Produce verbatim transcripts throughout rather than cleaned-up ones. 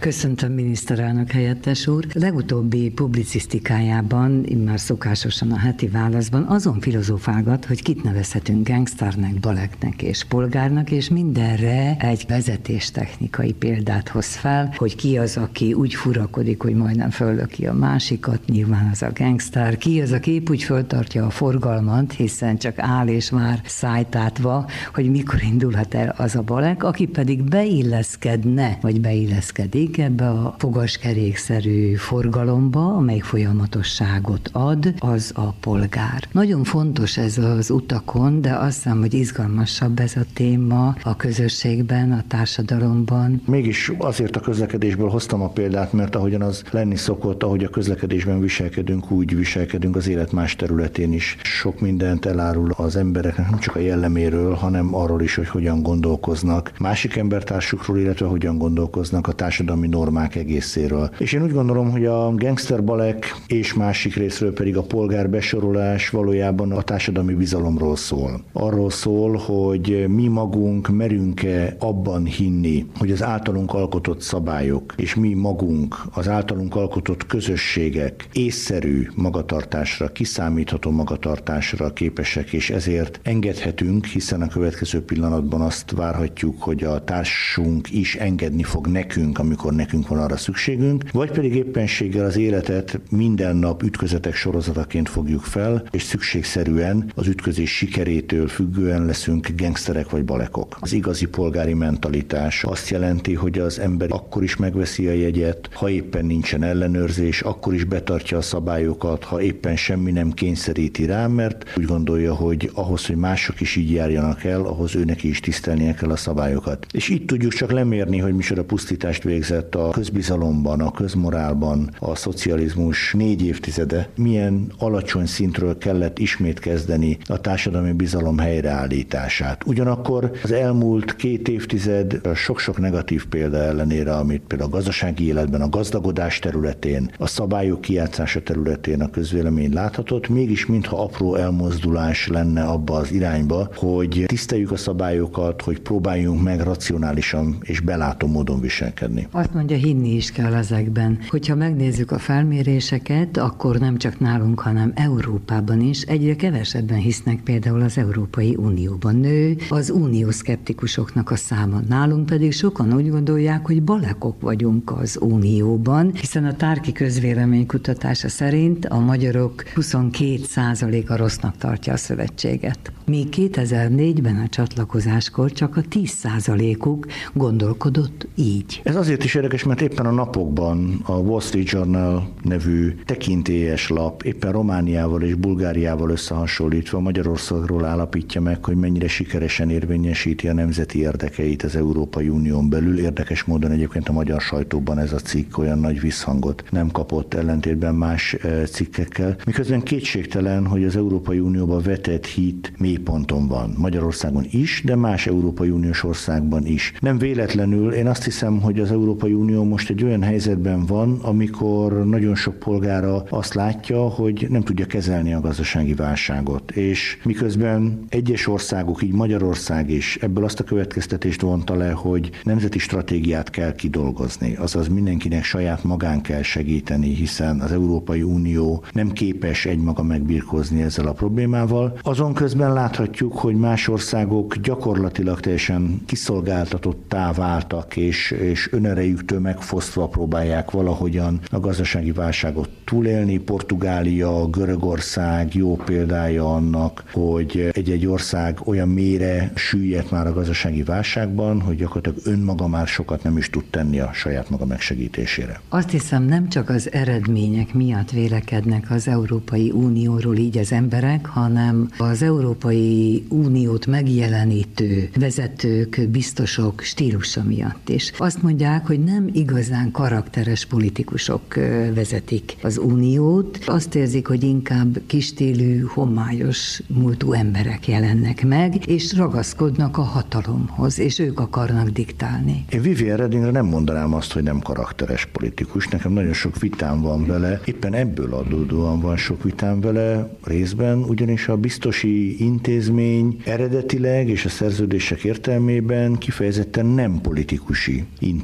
Köszöntöm, miniszterelnök helyettes úr. Legutóbbi publicisztikájában, immár szokásosan a heti válaszban azon filozofálgat, hogy kit nevezhetünk gangsternek, baleknek és polgárnak, és mindenre egy vezetéstechnikai példát hoz fel, hogy ki az, aki úgy furakodik, hogy majdnem föllöki a másikat, nyilván az a gangster, ki az, aki épp úgy föltartja a forgalmat, hiszen csak áll és már szájtátva, hogy mikor indulhat el az a balek, aki pedig beilleszkedne, vagy beilleszkedik ebbe a fogaskerékszerű forgalomba, amely folyamatosságot ad, az a polgár. Nagyon fontos ez az utakon, de azt hiszem, hogy izgalmasabb ez a téma a közösségben, a társadalomban. Mégis azért a közlekedésből hoztam a példát, mert ahogyan az lenni szokott, ahogy a közlekedésben viselkedünk, úgy viselkedünk az élet más területén is. Sok mindent elárul az embereknek, nem csak a jelleméről, hanem arról is, hogy hogyan gondolkoznak másik embertársukról, illetve hogyan gondolkoznak a társadalmi normák egészéről. És én úgy gondolom, hogy a gangsterbalek és másik részről pedig a polgár besorolás valójában a társadalmi bizalomról szól. Arról szól, hogy mi magunk merünk-e abban hinni, hogy az általunk alkotott szabályok, és mi magunk, az általunk alkotott közösségek észszerű magatartásra, kiszámítható magatartásra képesek, és ezért engedhetünk, hiszen a következő pillanatban azt várhatjuk, hogy a társunk is engedni fog nekünk, amikor nekünk van arra szükségünk, vagy pedig éppenséggel az életet minden nap ütközetek sorozataként fogjuk fel, és szükségszerűen az ütközés sikerétől függően leszünk gangsterek vagy balekok. Az igazi polgári mentalitás azt jelenti, hogy az ember akkor is megveszi a jegyet, ha éppen nincsen ellenőrzés, akkor is betartja a szabályokat, ha éppen semmi nem kényszeríti rá, mert úgy gondolja, hogy ahhoz, hogy mások is így járjanak el, ahhoz őnek is tisztelnie kell a szabályokat. És itt tudjuk csak lemérni, hogy micsoda pusztítást végzett a közbizalomban, a közmorálban a szocializmus négy évtizede, milyen alacsony szintről kellett ismét kezdeni a társadalmi bizalom helyreállítását. Ugyanakkor az elmúlt két évtized sok-sok negatív példa ellenére, amit például a gazdasági életben, a gazdagodás területén, a szabályok kijátszása területén a közvélemény láthatott, mégis mintha apró elmozdulás lenne abba az irányba, hogy tiszteljük a szabályokat, hogy próbáljunk meg racionálisan és belátó módon viselkedni. Azt mondja, hinni is kell ezekben. Hogyha megnézzük a felméréseket, akkor nem csak nálunk, hanem Európában is egyre kevesebben hisznek például az Európai Unióban. Nő az uniószkeptikusoknak a száma. Nálunk pedig sokan úgy gondolják, hogy balekok vagyunk az Unióban, hiszen a Tárki közvéleménykutatása szerint a magyarok huszonkét százaléka rossznak tartja a szövetséget. Míg kétezer-négyben a csatlakozáskor csak a tíz százalékuk gondolkodott így. Ez azért is érdekes, mert éppen a napokban a Wall Street Journal nevű tekintélyes lap éppen Romániával és Bulgáriával összehasonlítva Magyarországról állapítja meg, hogy mennyire sikeresen érvényesíti a nemzeti érdekeit az Európai Unión belül. Érdekes módon egyébként a magyar sajtóban ez a cikk olyan nagy visszhangot nem kapott, ellentétben más cikkekkel. Miközben kétségtelen, hogy az Európai Unióba vetett hit mélyponton van. Magyarországon is, de más Európai Uniós országban is. Nem véletlenül én azt hiszem, hogy az Európai Unió most egy olyan helyzetben van, amikor nagyon sok polgára azt látja, hogy nem tudja kezelni a gazdasági válságot. És miközben egyes országok, így Magyarország is ebből azt a következtetést vonta le, hogy nemzeti stratégiát kell kidolgozni, azaz mindenkinek saját magán kell segíteni, hiszen az Európai Unió nem képes egymaga megbirkózni ezzel a problémával. Azon közben láthatjuk, hogy más országok gyakorlatilag teljesen kiszolgáltatottá váltak, és, és önerejüktől megfosztva próbálják valahogyan a gazdasági válságot túlélni. Portugália, Görögország jó példája annak, hogy egy-egy ország olyan mélyre süllyedt már a gazdasági válságban, hogy gyakorlatilag önmaga már sokat nem is tud tenni a saját maga megsegítésére. Azt hiszem, nem csak az eredmények miatt vélekednek az Európai Unióról így az emberek, hanem az Európai Uniót megjelenítő vezetők, biztosok stílusa miatt is. Azt mondják, hogy nem igazán karakteres politikusok vezetik az uniót, azt érzik, hogy inkább kisstílű, homályos múltú emberek jelennek meg, és ragaszkodnak a hatalomhoz, és ők akarnak diktálni. Én Viviane Redingre nem mondanám azt, hogy nem karakteres politikus. Nekem nagyon sok vitám van vele, éppen ebből adódóan van sok vitám vele részben, ugyanis a biztosi intézmény eredetileg és a szerződések értelmében kifejezetten nem politikusi intézmény.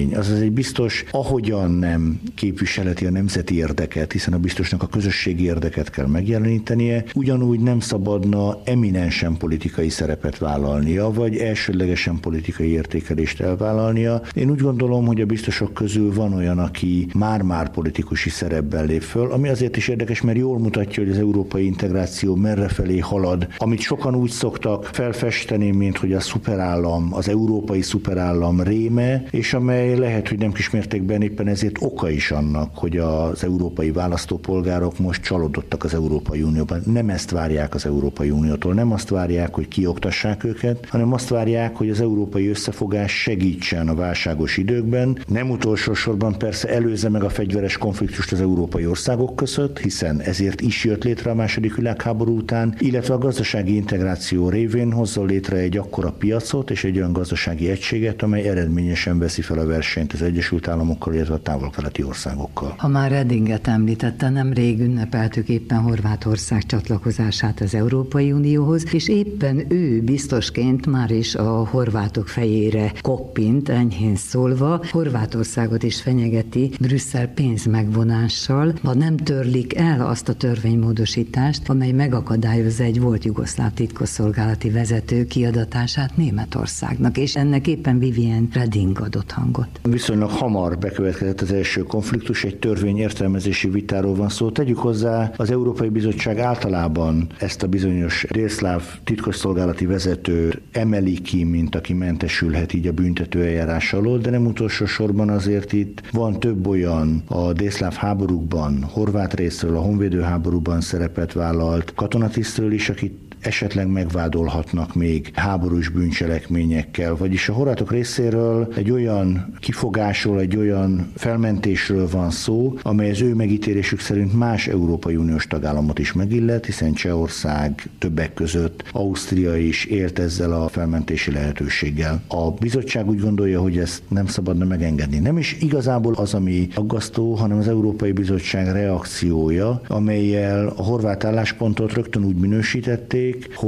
törvény, azaz egy biztos ahogyan nem képviseleti a nemzeti érdeket, hiszen a biztosnak a közösségi érdeket kell megjelenítenie, ugyanúgy nem szabadna eminensen politikai szerepet vállalnia, vagy elsődlegesen politikai értékelést elvállalnia. Én úgy gondolom, hogy a biztosok közül van olyan, aki már-már politikusi szerepben lép föl, ami azért is érdekes, mert jól mutatja, hogy az európai integráció merrefelé halad, amit sokan úgy szoktak felfesteni, mint hogy a szuperállam, az európai szuperállam réme, és amely lehet, hogy nem kismértékben éppen ezért oka is annak, hogy az európai választópolgárok most csalódottak az Európai Unióban. Nem ezt várják az Európai Uniótól, nem azt várják, hogy kioktassák őket, hanem azt várják, hogy az európai összefogás segítsen a válságos időkben. Nem utolsó sorban persze előzze meg a fegyveres konfliktust az európai országok között, hiszen ezért is jött létre a második világháború után, illetve a gazdasági integráció révén hozzon létre egy akkora piacot és egy olyan gazdasági egységet, amely eredményesen veszi fel a versenyt az Egyesült Államokkal, illetve a távol-keleti országokkal. Ha már Redinget említette, nemrég ünnepeltük éppen Horvátország csatlakozását az Európai Unióhoz, és éppen ő biztosként már is a horvátok fejére koppint, enyhén szólva. Horvátországot is fenyegeti Brüsszel pénzmegvonással, ha nem törlik el azt a törvénymódosítást, amely megakadályozza egy volt jugoszláv titkosszolgálati vezető kiadatását Németországnak, és ennek éppen Viviane Reding adott hangot. Viszonylag hamar bekövetkezett az első konfliktus, egy törvény értelmezési vitáról van szó. Tegyük hozzá, az Európai Bizottság általában ezt a bizonyos délszláv titkosszolgálati vezetőt emeli ki, mint aki mentesülhet így a büntetőeljárás alól, de nem utolsó sorban azért itt van több olyan a délszláv háborúkban, horvát részről, a honvédő háborúban szerepet vállalt katonatisztről is, akit esetleg megvádolhatnak még háborús bűncselekményekkel, vagyis a horvátok részéről egy olyan kifogásról, egy olyan felmentésről van szó, amely az ő megítélésük szerint más Európai Uniós tagállamot is megillet, hiszen Csehország többek között, Ausztria is élt ezzel a felmentési lehetőséggel. A bizottság úgy gondolja, hogy ezt nem szabadna megengedni. Nem is igazából az, ami aggasztó, hanem az Európai Bizottság reakciója, amellyel a horvát álláspontot rögtön úgy minősítették,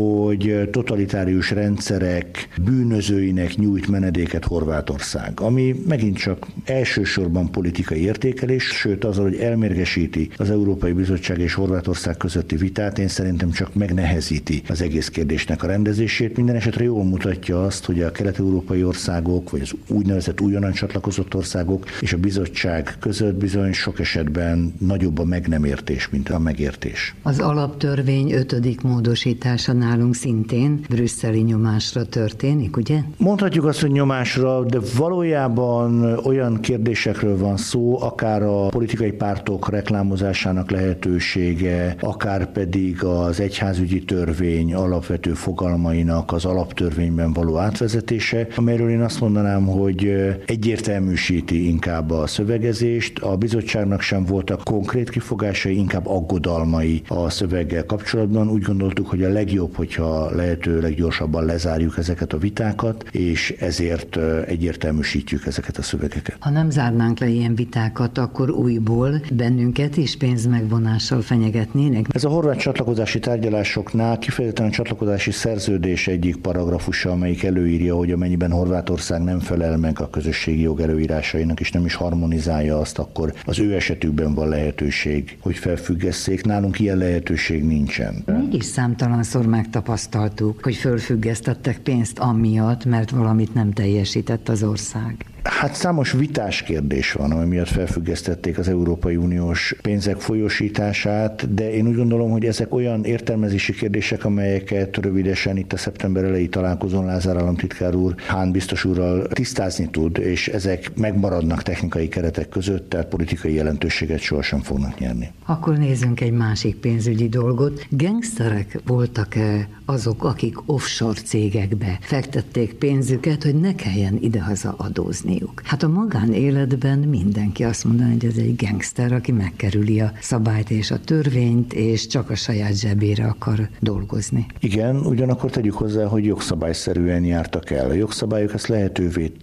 hogy totalitárius rendszerek bűnözőinek nyújt menedéket Horvátország, ami megint csak elsősorban politikai értékelés, sőt azzal, hogy elmérgesíti az Európai Bizottság és Horvátország közötti vitát, én szerintem csak megnehezíti az egész kérdésnek a rendezését. Minden esetre jól mutatja azt, hogy a kelet-európai országok, vagy az úgynevezett újonnan csatlakozott országok és a bizottság között bizony sok esetben nagyobb a meg nem értés, mint a megértés. Az alaptörvény ötödik módosítás nálunk szintén brüsszeli nyomásra történik, ugye? Mondhatjuk azt, hogy nyomásra, de valójában olyan kérdésekről van szó, akár a politikai pártok reklámozásának lehetősége, akár pedig az egyházügyi törvény alapvető fogalmainak az alaptörvényben való átvezetése, amelyről én azt mondanám, hogy egyértelműsíti inkább a szövegezést. A bizottságnak sem voltak konkrét kifogásai, inkább aggodalmai a szöveggel kapcsolatban. Úgy gondoltuk, hogy a legjobb, hogyha lehetőleg gyorsabban lezárjuk ezeket a vitákat, és ezért egyértelműsítjük ezeket a szövegeket. Ha nem zárnánk le ilyen vitákat, akkor újból bennünket is pénzmegvonással fenyegetnének? Ez a horvát csatlakozási tárgyalásoknál kifejezetten a csatlakozási szerződés egyik paragrafusa, amelyik előírja, hogy amennyiben Horvátország nem felel meg a közösségi jog előírásainak, és nem is harmonizálja azt, akkor az ő esetükben van lehetőség, hogy felfüggesszék. Nálunk ilyen lehetőség nincsen. Mégis számtalanszor megtapasztaltuk, hogy fölfüggesztettek pénzt amiatt, mert valamit nem teljesített az ország. Hát számos vitás kérdés van, ami miatt felfüggesztették az Európai Uniós pénzek folyósítását, de én úgy gondolom, hogy ezek olyan értelmezési kérdések, amelyeket rövidesen itt a szeptember elejé találkozón Lázár államtitkár úr Hahn biztos úrral tisztázni tud, és ezek megmaradnak technikai keretek között, tehát politikai jelentőséget sohasem fognak nyerni. Akkor nézzünk egy másik pénzügyi dolgot. Gangsterek voltak-e azok, akik offshore cégekbe fektették pénzüket, hogy ne kelljen idehaza adózni? Hát a magánéletben mindenki azt mondaná, hogy ez egy gangster, aki megkerüli a szabályt és a törvényt, és csak a saját zsebére akar dolgozni. Igen, ugyanakkor tegyük hozzá, hogy jogszabályszerűen jártak el. A jogszabályok ezt lehetővé tett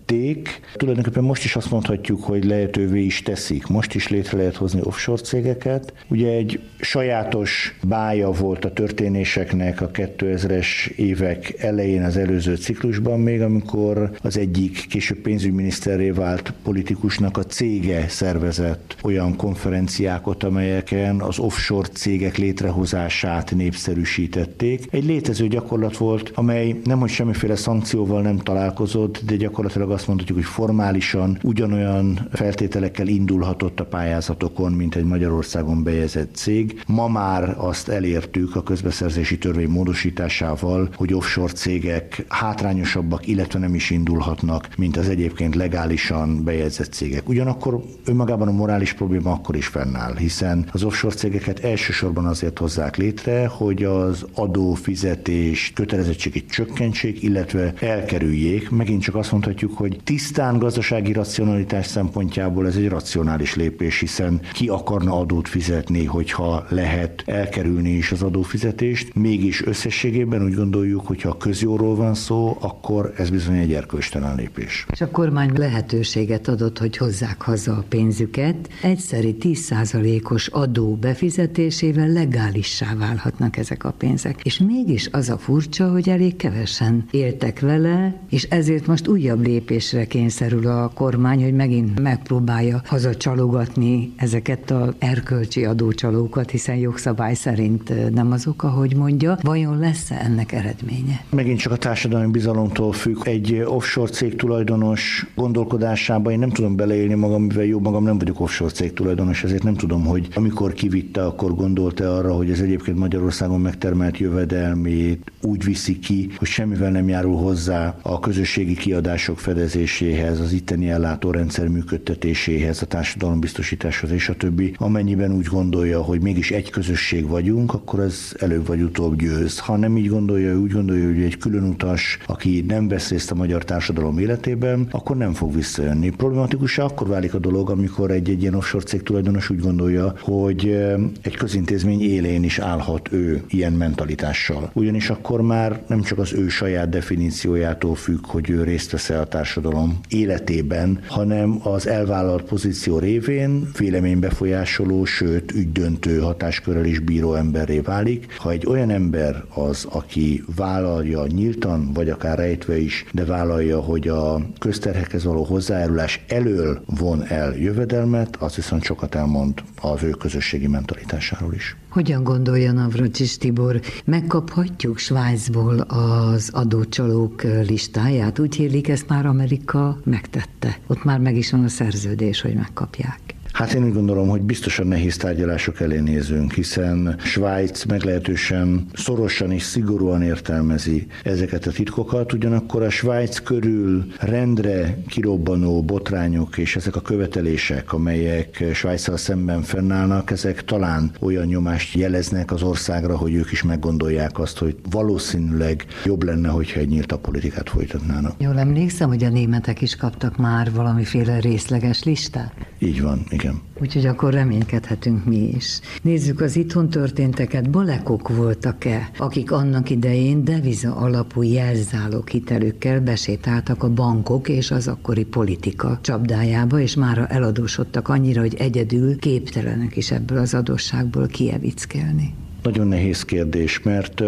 tették. Tulajdonképpen most is azt mondhatjuk, hogy lehetővé is teszik. Most is létre lehet hozni offshore cégeket. Ugye egy sajátos bája volt a történéseknek a kétezres évek elején, az előző ciklusban még, amikor az egyik később pénzügyminiszterré vált politikusnak a cége szervezett olyan konferenciákat, amelyeken az offshore cégek létrehozását népszerűsítették. Egy létező gyakorlat volt, amely nemhogy semmiféle szankcióval nem találkozott, de gyakorlatilag azt mondhatjuk, hogy formálisan ugyanolyan feltételekkel indulhatott a pályázatokon, mint egy Magyarországon bejegyzett cég. Ma már azt elértük a közbeszerzési törvény módosításával, hogy offshore cégek hátrányosabbak, illetve nem is indulhatnak, mint az egyébként legálisan bejegyzett cégek. Ugyanakkor önmagában a morális probléma akkor is fennáll, hiszen az offshore cégeket elsősorban azért hozzák létre, hogy az adófizetés kötelezettségét csökkentsék, illetve elkerüljék. Megint csak azt mondhatjuk, hogy tisztán gazdasági racionalitás szempontjából ez egy racionális lépés, hiszen ki akarna adót fizetni, hogyha lehet elkerülni is az adófizetést. Mégis összességében úgy gondoljuk, hogy ha a közjóról van szó, akkor ez bizony egy erkölcstelen lépés. És a kormány lehetőséget adott, hogy hozzák haza a pénzüket. Egyszeri tíz százalékos adó befizetésével legálissá válhatnak ezek a pénzek. És mégis az a furcsa, hogy elég kevesen éltek vele, és ezért most újabb lépésre kényszerül a kormány, hogy megint megpróbálja hazacsalogatni ezeket az erkölcsi adócsalókat, hiszen jogszabály szerint nem azok, ahogy mondja. Vajon lesz-e ennek eredménye? Megint csak a társadalmi bizalomtól függ. Egy offshore cég tulajdonos gondolkodásába én nem tudom beleélni magam, mivel jó magam nem vagyok offshore cég tulajdonos, ezért nem tudom, hogy amikor kivitte, akkor gondolta arra, hogy ez egyébként Magyarországon megtermelt jövedelmét úgy viszi ki, hogy semmivel nem járul hozzá a közösségi kiadások fedezéséhez, az itteni ellátórendszer működtetéséhez, a társadalombiztosításhoz és a többi. Amennyiben úgy gondolja, hogy mégis egy közösség vagyunk, akkor ez előbb vagy utóbb győz. Ha nem így gondolja, úgy gondolja, hogy egy külön utas, aki nem vesz részt a magyar társadalom életében, akkor nem fog visszajönni. Problematikussá akkor válik a dolog, amikor egy, egy ilyen offshore cég tulajdonos úgy gondolja, hogy egy közintézmény élén is állhat ő ilyen mentalitással. Ugyanis akkor már nem csak az ő saját definíciójától függ, hogy ő részt vesz-e a társadalom életében, hanem az elvállalt pozíció révén véleménybefolyásoló, sőt ügydöntő hatáskörrel is bíró emberré válik. Ha egy olyan ember az, aki vállalja nyíltan, vagy akár rejtve is, de vállalja, hogy a közterhekhez való hozzájárulás elől von el jövedelmet, az viszont sokat elmond az ő közösségi mentalitásáról is. Hogyan gondolja Navracsics Tibor, megkaphatjuk Svájcból az adócsalók listáját? Úgy hírlik, ezt már Amerika megtette. Ott már meg is van a szerződés, hogy megkapják. Hát én úgy gondolom, hogy biztosan nehéz tárgyalások elé nézünk, hiszen Svájc meglehetősen szorosan és szigorúan értelmezi ezeket a titkokat, ugyanakkor a Svájc körül rendre kirobbanó botrányok és ezek a követelések, amelyek Svájccal szemben fennállnak, ezek talán olyan nyomást jeleznek az országra, hogy ők is meggondolják azt, hogy valószínűleg jobb lenne, hogyha egy nyíltabb politikát folytatnának. Jól emlékszem, hogy a németek is kaptak már valamiféle részleges listát? Így van, igen. Úgyhogy akkor reménykedhetünk mi is. Nézzük az itthon történteket. Balekok voltak-e, akik annak idején deviza alapú jelzálók hitelükkel besétáltak a bankok és az akkori politika csapdájába, és mára eladósodtak annyira, hogy egyedül képtelenek is ebből az adósságból kievickelni? Nagyon nehéz kérdés, mert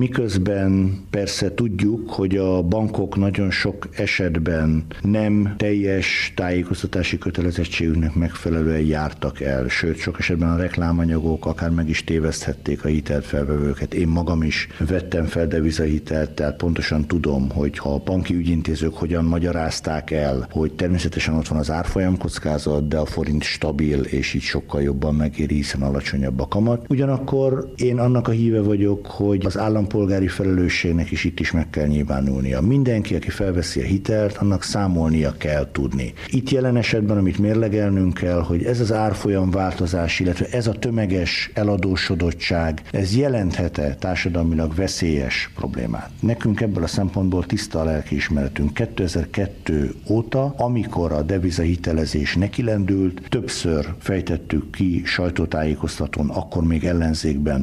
miközben persze tudjuk, hogy a bankok nagyon sok esetben nem teljes tájékoztatási kötelezettségüknek megfelelően jártak el, sőt, sok esetben a reklámanyagok akár meg is téveszthették a hitelfelvevőket. Én magam is vettem fel devizahitelt, tehát pontosan tudom, hogy ha a banki ügyintézők hogyan magyarázták el, hogy természetesen ott van az árfolyam kockázat, de a forint stabil, és így sokkal jobban megéri, hiszen alacsonyabb a kamat. Ugyanakkor én annak a híve vagyok, hogy az állampolgári felelősségnek is itt is meg kell nyilvánulnia. Mindenki, aki felveszi a hitelt, annak számolnia kell tudni. Itt jelen esetben, amit mérlegelnünk kell, hogy ez az árfolyam változás, illetve ez a tömeges eladósodottság, ez jelenthet-e társadalmilag veszélyes problémát. Nekünk ebből a szempontból tiszta a lelkiismeretünk. kétezer-kettő óta, amikor a devizahitelezés nekilendült, többször fejtettük ki sajtótájékoztatón, akkor még ellenzékben,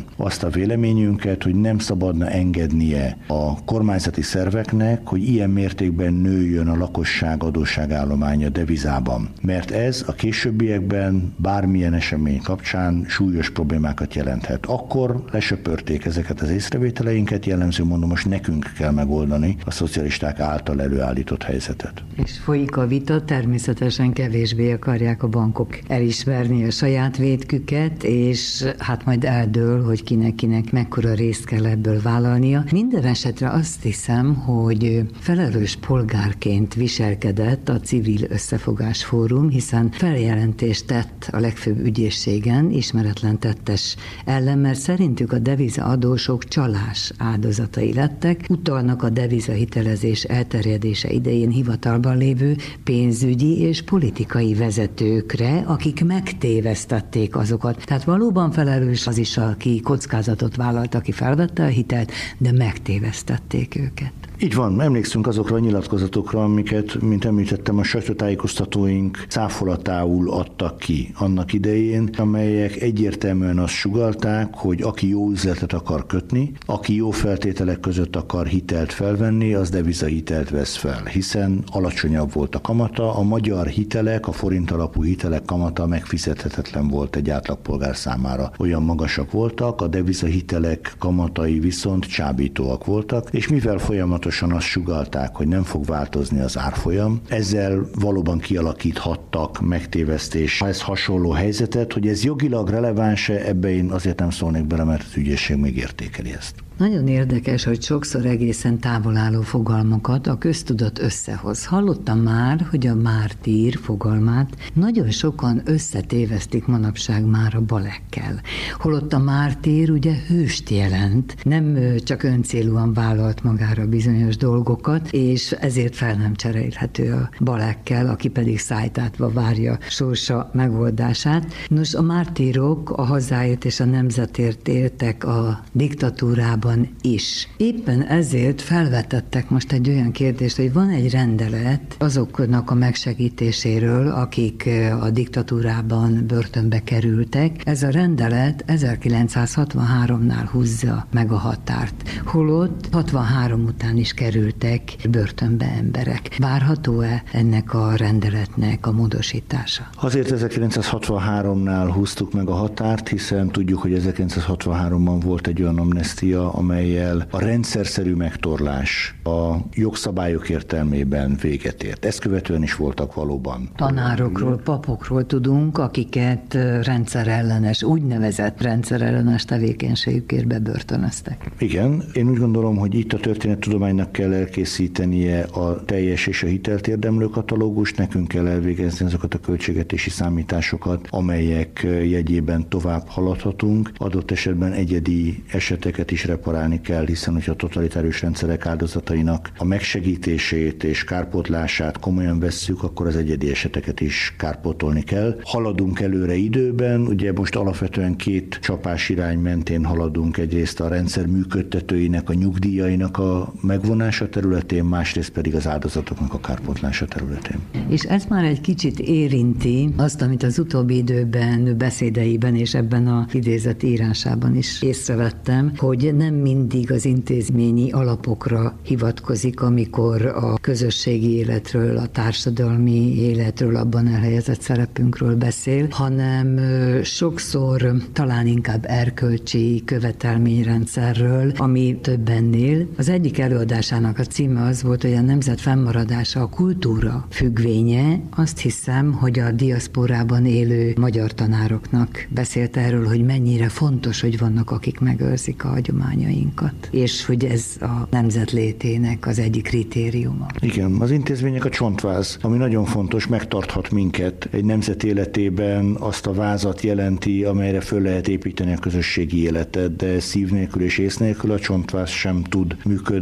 azt a véleményünket, hogy nem szabadna engednie a kormányzati szerveknek, hogy ilyen mértékben nőjön a lakosság adósságállománya devizában. Mert ez a későbbiekben bármilyen esemény kapcsán súlyos problémákat jelenthet. Akkor lesöpörték ezeket az észrevételeinket, jellemző mondom, most nekünk kell megoldani a szocialisták által előállított helyzetet. És folyik a vita, természetesen kevésbé akarják a bankok elismerni a saját vétküket, és hát majd eldől, hogy kinek-kinek mekkora részt kell ebből vállalnia. Minden esetre azt hiszem, hogy felelős polgárként viselkedett a Civil Összefogás Fórum, hiszen feljelentést tett a legfőbb ügyészségen ismeretlen tettes ellen, mert szerintük a devizaadósok csalás áldozatai lettek, utalnak a devizahitelezés elterjedése idején hivatalban lévő pénzügyi és politikai vezetőkre, akik megtévesztették azokat. Tehát valóban felelős az is, aki kockázatot vállalt, aki felvette a hitelt, de megtévesztették őket. Így van, emlékszünk azokra a nyilatkozatokra, amiket, mint említettem, a sajtótájékoztatóink cáfolatául adtak ki annak idején, amelyek egyértelműen azt sugallták, hogy aki jó üzletet akar kötni, aki jó feltételek között akar hitelt felvenni, az devizahitelt vesz fel, hiszen alacsonyabb volt a kamata, a magyar hitelek, a forint alapú hitelek kamata megfizethetetlen volt egy átlagpolgár számára. Olyan magasak voltak, a devizahitelek kamatai viszont csábítóak voltak, és mivel folyamatosan azt sugallták, hogy nem fog változni az árfolyam, ezzel valóban kialakíthattak megtévesztés. Ez hasonló helyzetet, hogy ez jogilag releváns-e, ebbe én azért nem szólnék bele, mert az ügyészség még értékeli ezt. Nagyon érdekes, hogy sokszor egészen távolálló fogalmakat a köztudat összehoz. Hallottam már, hogy a mártír fogalmát nagyon sokan összetévesztik manapság már a balekkel. Holott a mártír ugye hőst jelent, nem csak öncélúan vállalt magára bizonyos dolgokat, és ezért fel nem cserélhető a balekkel, aki pedig szájtátva várja sorsa megoldását. Nos, a mártírok a hazáért és a nemzetért éltek a diktatúrában is. Éppen ezért felvetettek most egy olyan kérdést, hogy van egy rendelet azoknak a megsegítéséről, akik a diktatúrában börtönbe kerültek. Ez a rendelet ezerkilencszázhatvanháromnál húzza meg a határt. Holott hatvanhárom után is kerültek börtönbe emberek. Várható-e ennek a rendeletnek a módosítása? Azért ezerkilencszázhatvanháromnál húztuk meg a határt, hiszen tudjuk, hogy ezerkilencszázhatvanháromban volt egy olyan amnestia, amellyel a rendszerszerű megtorlás a jogszabályok értelmében véget ért. Ezt követően is voltak valóban. Tanárokról, papokról tudunk, akiket rendszerellenes, úgynevezett rendszerellenes tevékenységükért bebörtönöztek. Igen, én úgy gondolom, hogy itt a történettudománynak kell elkészítenie a teljes és a hitelt érdemlő katalógust, nekünk kell elvégezni azokat a költségvetési számításokat, amelyek jegyében tovább haladhatunk. Adott esetben egyedi eseteket is reparálni kell, hiszen hogyha a totalitárius rendszerek áldozatainak a megsegítését és kárpótlását komolyan vesszük, akkor az egyedi eseteket is kárpótolni kell. Haladunk előre időben, ugye most alapvetően két csapás irány mentén haladunk, egyrészt a rendszer működtetőinek, a nyugdíjainak a megvonása területén, másrészt pedig az áldozatoknak a kárpótlása területén. És ez már egy kicsit érinti azt, amit az utóbbi időben beszédeiben és ebben a idézett írásában is észrevettem, hogy nem mindig az intézményi alapokra hivatkozik, amikor a közösségi életről, a társadalmi életről, abban elhelyezett szerepünkről beszél, hanem sokszor talán inkább erkölcsi követelményrendszerről, ami több ennél. Az egyik előadásának a címe az volt, hogy a nemzet fennmaradása a kultúra függvénye. Azt hiszem, hogy a diaszporában élő magyar tanároknak beszélt erről, hogy mennyire fontos, hogy vannak, akik megőrzik a hagyományainkat, és hogy ez a nemzet létének az egyik kritériuma. Igen, az intézmények a csontváz, ami nagyon fontos, megtarthat minket egy nemzet életében, azt a vázat jelenti, amelyre föl lehet építeni a közösségi életet, de szív nélkül és ész nélkül a csontváz sem tud működni.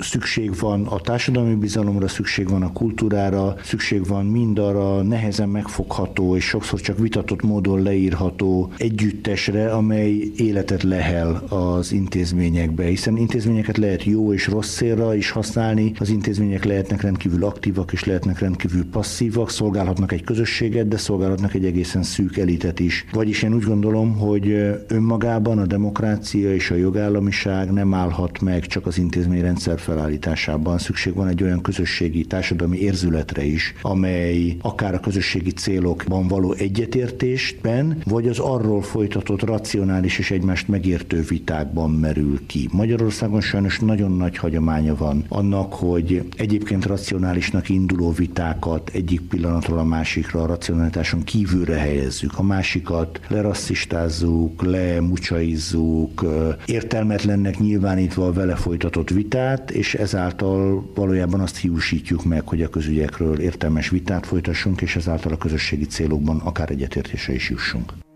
Szükség van a társadalmi bizalomra, szükség van a kultúrára, szükség van mindarra nehezen megfogható és sokszor csak vitatott módon leírható együttesre, amely életet lehel az intézményekbe, hiszen intézményeket lehet jó és rossz célra is használni, az intézmények lehetnek rendkívül aktívak és lehetnek rendkívül passzívak, szolgálhatnak egy közösséget, de szolgálhatnak egy egészen szűk elitet is. Vagyis én úgy gondolom, hogy önmagában a demokrácia és a jogállamiság nem állhat meg csak az intézményrendszer felállításában. Szükség van egy olyan közösségi, társadalmi érzületre is, amely akár a közösségi célokban való egyetértésben, vagy az arról folytatott racionális és egymást megértő vitákban merül ki. Magyarországon sajnos nagyon nagy hagyománya van annak, hogy egyébként racionálisnak induló vitákat egyik pillanatról a másikra a racionalitáson kívülre helyezzük, a másikat lerasszistázzuk, lemucsaizzuk, értelmetlennek nyilvánítva a vele folytatott vitát, és ezáltal valójában azt hiúsítjuk meg, hogy a közügyekről értelmes vitát folytassunk, és ezáltal a közösségi célokban akár egyetértésre is jussunk.